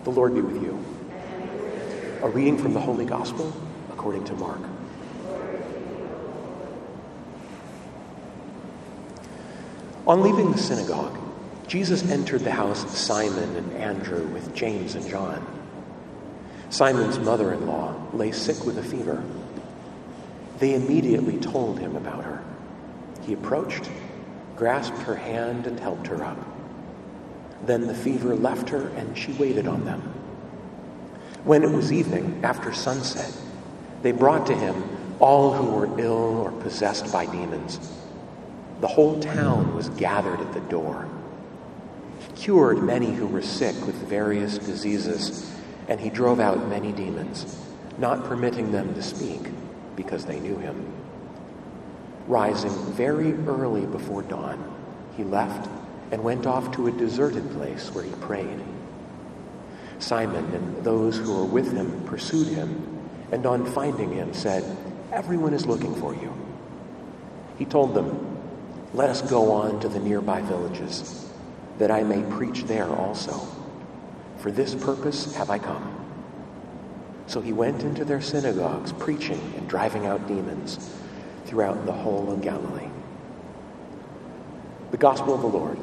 The Lord be with you. A reading from the Holy Gospel according to Mark. On leaving the synagogue, Jesus entered the house of Simon and Andrew with James and John. Simon's mother-in-law lay sick with a fever. They immediately told him about her. He approached, grasped her hand, and helped her up. Then the fever left her, and she waited on them. When it was evening, after sunset, they brought to him all who were ill or possessed by demons. The whole town was gathered at the door. He cured many who were sick with various diseases, and he drove out many demons, not permitting them to speak because they knew him. Rising very early before dawn, he left and went off to a deserted place where he prayed. Simon and those who were with him pursued him, and on finding him said, "Everyone is looking for you." He told them, "Let us go on to the nearby villages, that I may preach there also. For this purpose have I come." So he went into their synagogues, preaching and driving out demons throughout the whole of Galilee. The Gospel of the Lord.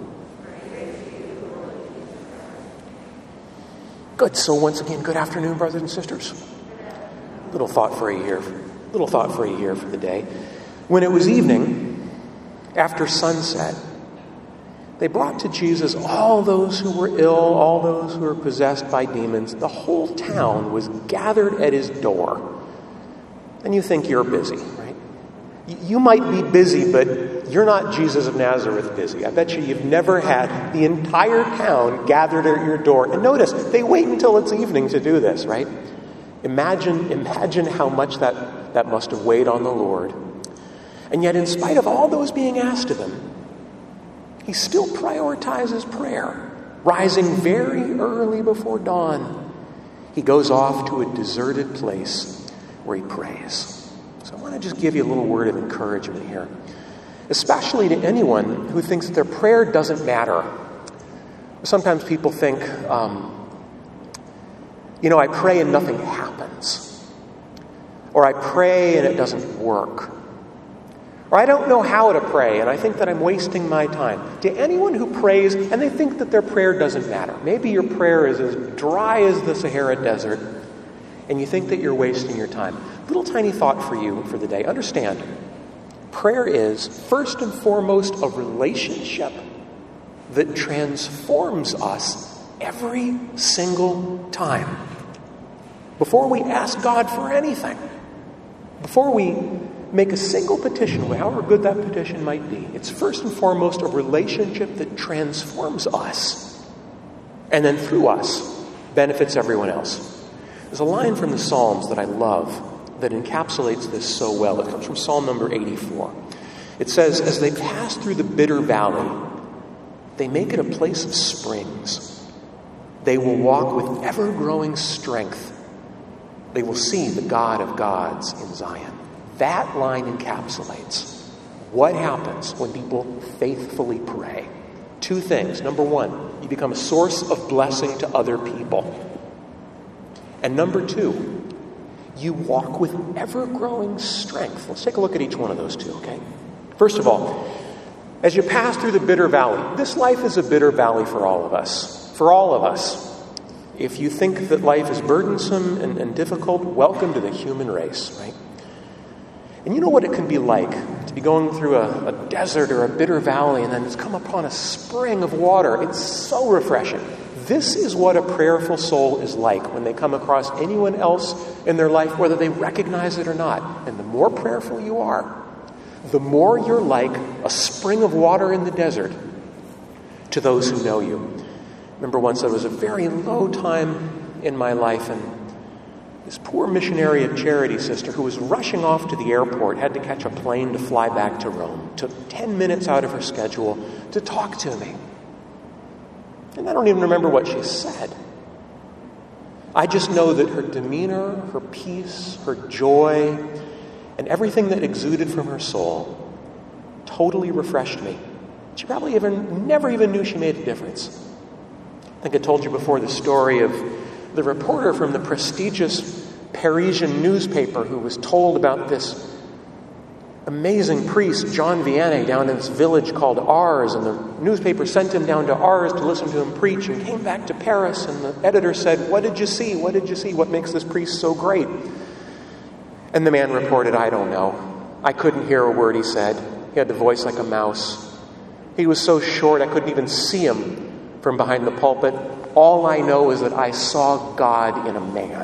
Good. So once again, good afternoon, brothers and sisters. Little thought for you here for the day. When it was evening, after sunset, they brought to Jesus all those who were ill, all those who were possessed by demons. The whole town was gathered at his door. And you think you're busy, right? You might be busy, but you're not Jesus of Nazareth busy. I bet you've never had the entire town gathered at your door. And notice, they wait until it's evening to do this, right? Imagine how much that must have weighed on the Lord. And yet, in spite of all those being asked of him, he still prioritizes prayer. Rising very early before dawn, he goes off to a deserted place where he prays. So I want to just give you a little word of encouragement here, especially to anyone who thinks that their prayer doesn't matter. Sometimes people think, I pray and nothing happens. Or I pray and it doesn't work. Or I don't know how to pray, and I think that I'm wasting my time. To anyone who prays and they think that their prayer doesn't matter, maybe your prayer is as dry as the Sahara Desert, and you think that you're wasting your time. Little tiny thought for you for the day. Understand, prayer is, first and foremost, a relationship that transforms us every single time. Before we ask God for anything, before we make a single petition, however good that petition might be, it's first and foremost a relationship that transforms us, and then through us benefits everyone else. There's a line from the Psalms that I love that encapsulates this so well. It comes from Psalm number 84. It says, "As they pass through the bitter valley, they make it a place of springs. They will walk with ever-growing strength. They will see the God of gods in Zion." That line encapsulates what happens when people faithfully pray. Two things. Number one, you become a source of blessing to other people. And number two, you walk with ever-growing strength. Let's take a look at each one of those two, okay? First of all, as you pass through the bitter valley, this life is a bitter valley for all of us. For all of us. If you think that life is burdensome and difficult, welcome to the human race, right? And you know what it can be like to be going through a desert or a bitter valley and then just come upon a spring of water. It's so refreshing. This is what a prayerful soul is like when they come across anyone else in their life, whether they recognize it or not. And the more prayerful you are, the more you're like a spring of water in the desert to those who know you. Remember once there was a very low time in my life, and this poor missionary of charity sister who was rushing off to the airport had to catch a plane to fly back to Rome. Took 10 minutes out of her schedule to talk to me. And I don't even remember what she said. I just know that her demeanor, her peace, her joy, and everything that exuded from her soul totally refreshed me. She probably never even knew she made a difference. I think I told you before the story of the reporter from the prestigious Parisian newspaper who was told about this amazing priest, John Vianney, down in this village called Ars, and the newspaper sent him down to Ars to listen to him preach, and came back to Paris, and the editor said, "What did you see? What did you see? What makes this priest so great?" And the man reported, "I don't know. I couldn't hear a word he said. He had the voice like a mouse. He was so short I couldn't even see him from behind the pulpit. All I know is that I saw God in a man."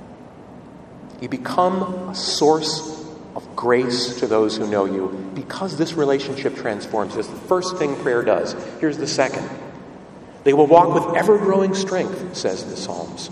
You become a source of grace to those who know you because this relationship transforms. It's the first thing prayer does. Here's the second. They will walk with ever-growing strength, says the Psalms.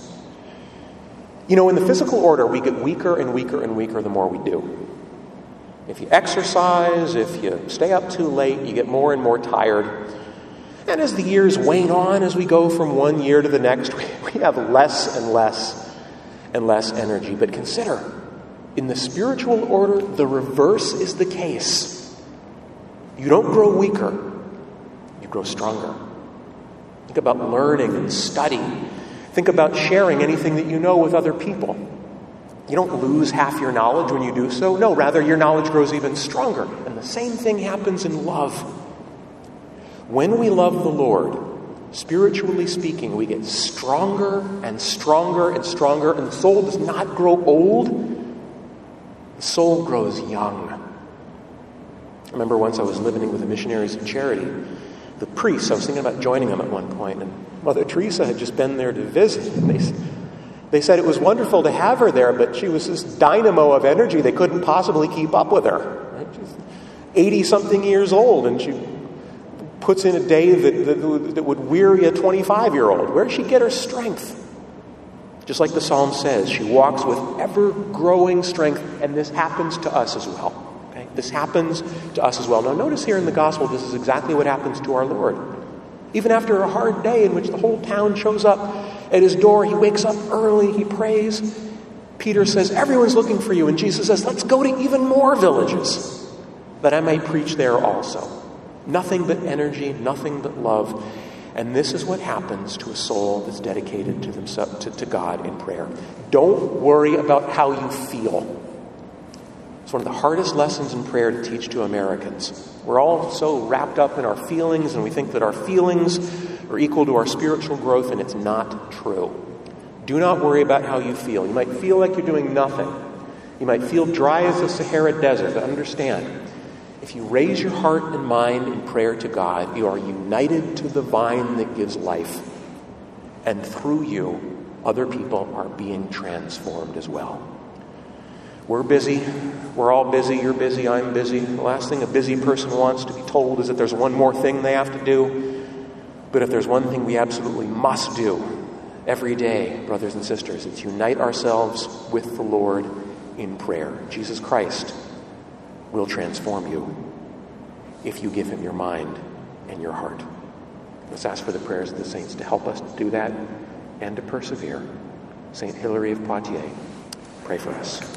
You know, in the physical order, we get weaker and weaker and weaker the more we do. If you exercise, if you stay up too late, you get more and more tired. And as the years wane on, as we go from one year to the next, we have less and less and less energy. But consider, in the spiritual order, the reverse is the case. You don't grow weaker, you grow stronger. Think about learning and study. Think about sharing anything that you know with other people. You don't lose half your knowledge when you do so. No, rather, your knowledge grows even stronger. And the same thing happens in love. When we love the Lord, spiritually speaking, we get stronger and stronger and stronger, and the soul does not grow old. The soul grows young. I remember once I was living with the Missionaries of Charity. The priests, I was thinking about joining them at one point, and Mother Teresa had just been there to visit. And they said it was wonderful to have her there, but she was this dynamo of energy. They couldn't possibly keep up with her. Right? She's 80-something years old, and she puts in a day that would weary a 25-year-old. Where does she get her strength? Just like the Psalm says, she walks with ever-growing strength, and this happens to us as well. Okay? This happens to us as well. Now notice here in the Gospel, this is exactly what happens to our Lord. Even after a hard day in which the whole town shows up at his door, he wakes up early, he prays. Peter says, "Everyone's looking for you." And Jesus says, "Let's go to even more villages, that I may preach there also." Nothing but energy, nothing but love. And this is what happens to a soul that's dedicated to God in prayer. Don't worry about how you feel. It's one of the hardest lessons in prayer to teach to Americans. We're all so wrapped up in our feelings, and we think that our feelings are equal to our spiritual growth, and it's not true. Do not worry about how you feel. You might feel like you're doing nothing. You might feel dry as the Sahara Desert, but understand, if you raise your heart and mind in prayer to God, you are united to the vine that gives life. And through you, other people are being transformed as well. We're busy. We're all busy. You're busy. I'm busy. The last thing a busy person wants to be told is that there's one more thing they have to do. But if there's one thing we absolutely must do every day, brothers and sisters, it's unite ourselves with the Lord in prayer. Jesus Christ will transform you if you give him your mind and your heart. Let's ask for the prayers of the saints to help us to do that and to persevere. St. Hilary of Poitiers, pray for us.